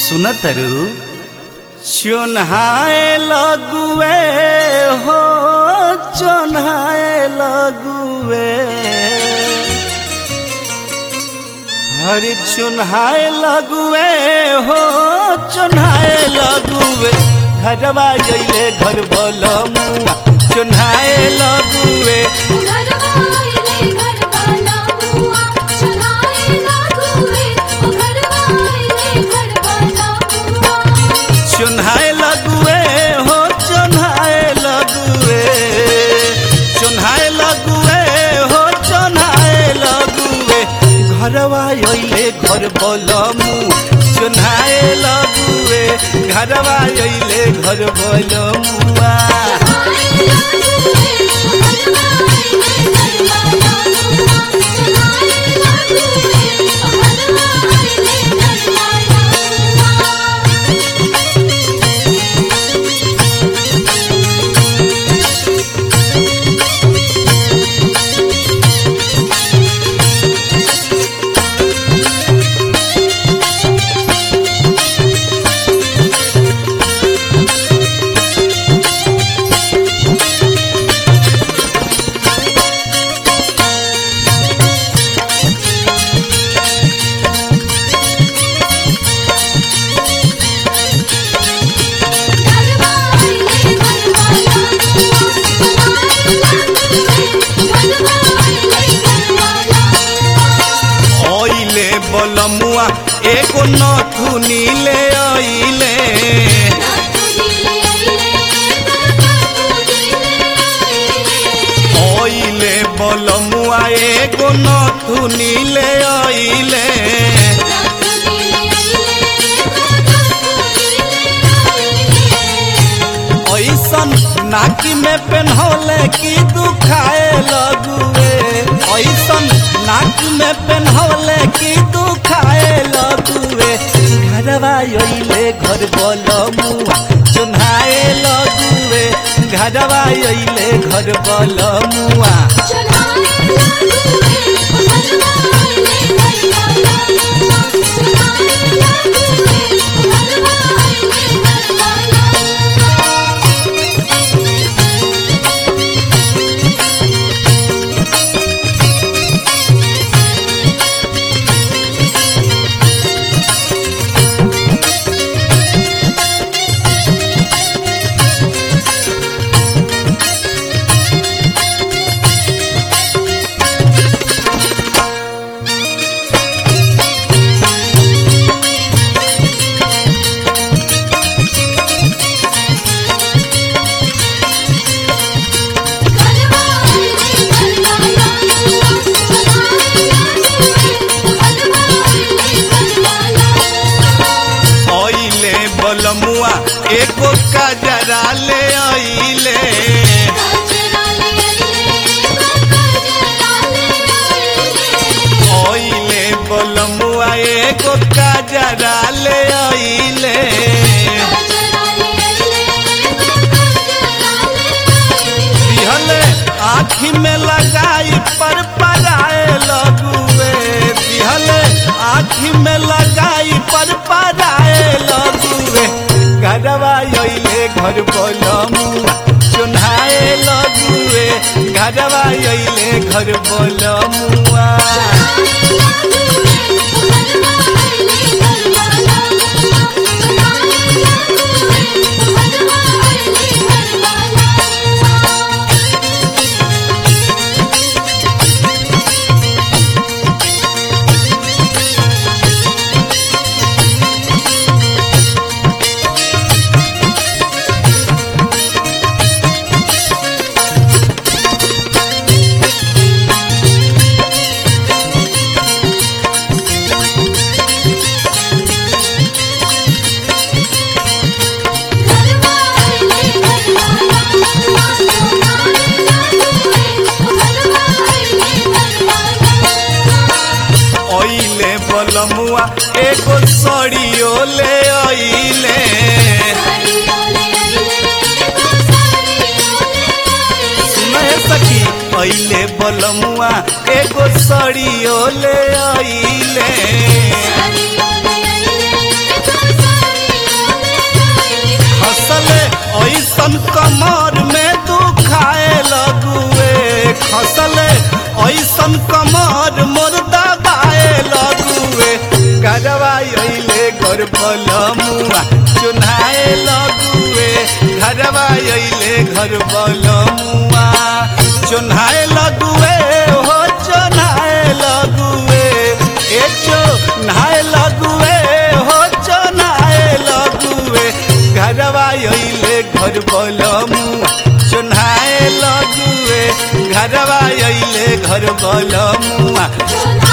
सुनतरु चोन्हाए लगुए हो चोन्हाए लगुए हर चोन्हाए लगुए हो चोन्हाए लगुए घरवा जइले घर बलमुआ चोन्हाए लगुए चोन्हाए लगुए हो चोन्हाए लगुए चोन्हाए लगुए हो चोन्हाए लगुए घरवा अइले घर बलमु चोन्हाए लगुए घरवा अइले घर बलमुआ बलमुआ एको नथुनी ले आइले आइले बलमुआ एको नथुनी ले आइले ऐसन नाकी में पेन्हौले की दुखाए लगुए ऐसन नाक में पेन्हौले की दुखाए लगुए घरवा अइले घर बलमुआ चोन्हाए लगुए घरवा अइले घर बलमुआ बलमुआ एको कजरा ले आइले आइले बलमुआ एको कजरा ले आइले दिहले आँखी में लगाई पर पराए लगुए दिहले आँखी में लगाई पर पराए लगुए घरवा अइले घर बलमुआ चोन्हाए लगुए घरवा अइले घर बलमुआ बलमुआ एको सड़ियो ले आइले सुने सखी अइले बलमुआ एको सड़ियो ले आइले घर बलमुआ चुन्हाए लगुए घरवा अइले घर बलमुआ चुन्हाए लगुए हो चुन्हाए लगुए ए चुन्हाए लगुए हो चुन्हाए लगुए घरवा अइले घर बलमुआ चुन्हाए लगुए घरवा अइले घर बलमुआ